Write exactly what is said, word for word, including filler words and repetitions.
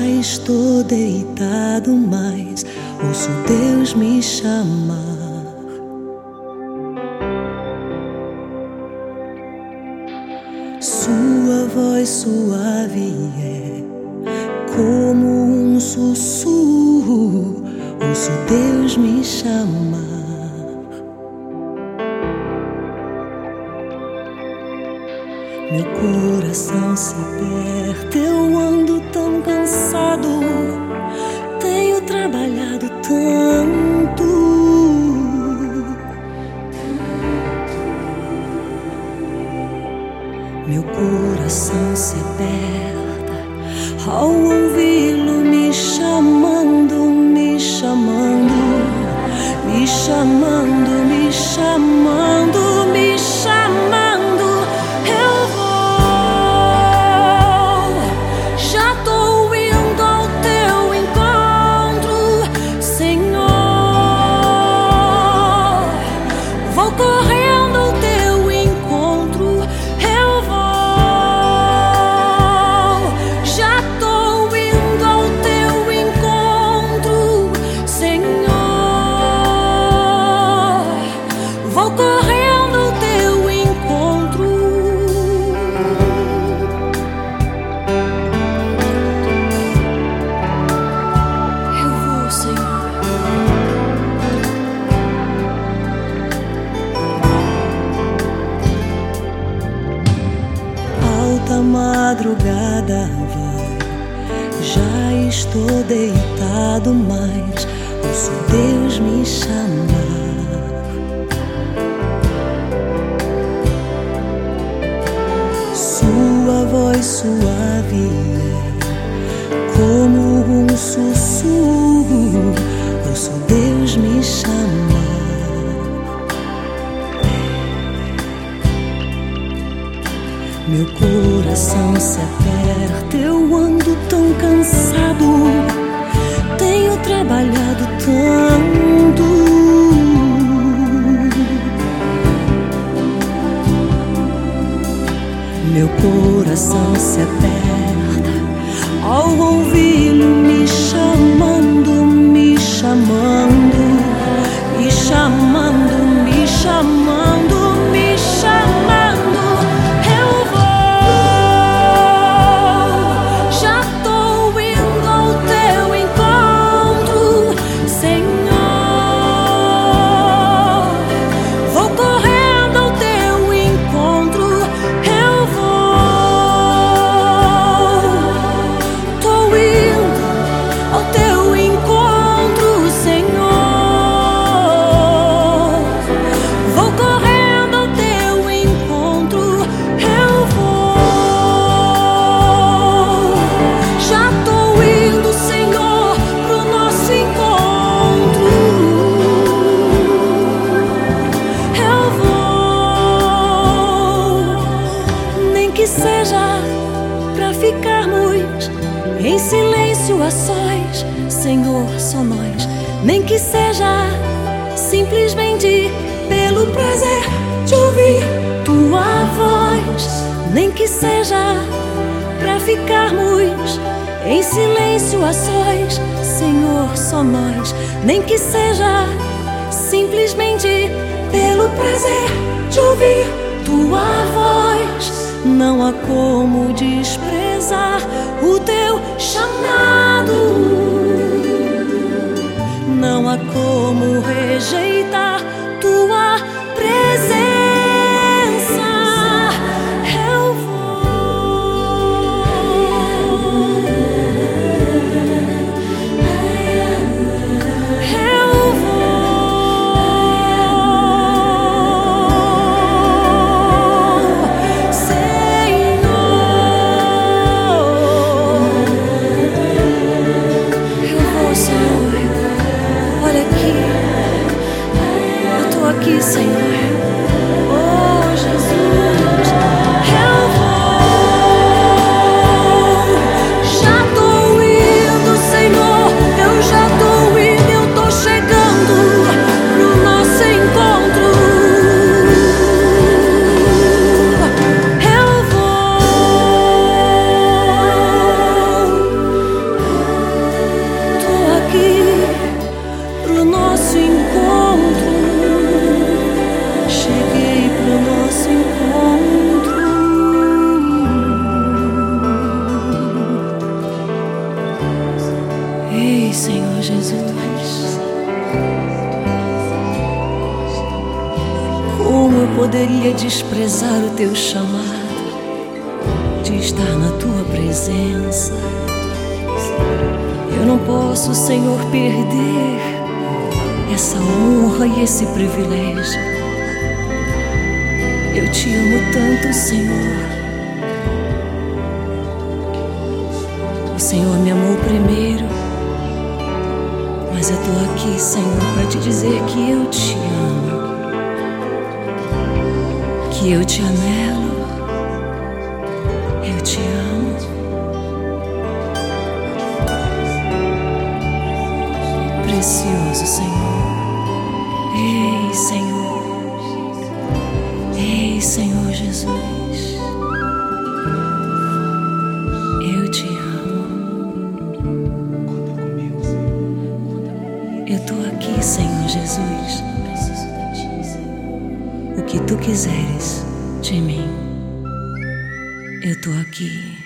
Já estou deitado, mas ouço Deus me chamar. Sua voz suave é como um sussurro, ouço Deus me chamar. Meu coração se aperta, eu ando tão cansado, tenho trabalhado tanto. Meu coração se aperta ao ouvi-lo me chamando, me chamando, me chamando, me chamando, me chamando. Eu vou, já tô indo ao teu encontro, Senhor. Vou correndo ao teu encontro. Eu vou, já tô indo ao teu encontro, Senhor. Vou correndo ao teu encontro. Eu vou, Senhor. Alta madrugada vai, já estou deitado, mas ouço Deus me chamar. Sua voz suave é como um sussurro, ouço Deus me chamar. Meu coração se aperta, eu ando tão cansado, tenho trabalhado tanto. Meu coração se aperta ao ouvi-lo me chamando, me chamando, me chamando, me chamando, me chamando. Eu vou, já tô indo ao teu encontro, Senhor. Vou correndo ao teu encontro. Eu vou, tô indo ao teu encontro, Senhor. Vou correndo ao teu encontro. Eu vou, já tô indo, Senhor, pro nosso encontro. Eu vou, nem que seja pra ficarmos em silêncio a sós, Senhor, só nós. Nem que seja simplesmente pelo prazer de ouvir tua voz. Nem que seja pra ficarmos em silêncio a sós, Senhor, só nós. Nem que seja simplesmente pelo prazer de ouvir tua voz. Não há como desprezar o teu chamado, não há como rejeitar tua presença. Eu vou, eu vou, Senhor. Ei, Senhor Jesus, como eu poderia desprezar o teu chamado de estar na tua presença? Eu não posso, Senhor, perder essa honra e esse privilégio. Eu te amo tanto, Senhor. O Senhor me amou primeiro, mas eu tô aqui, Senhor, para te dizer que eu te amo, que eu te anelo, eu te amo. Precioso Senhor. Ei, Senhor. Ei, Senhor Jesus. Eu te amo. Eu tô aqui, Senhor Jesus. O que tu quiseres de mim, eu tô aqui.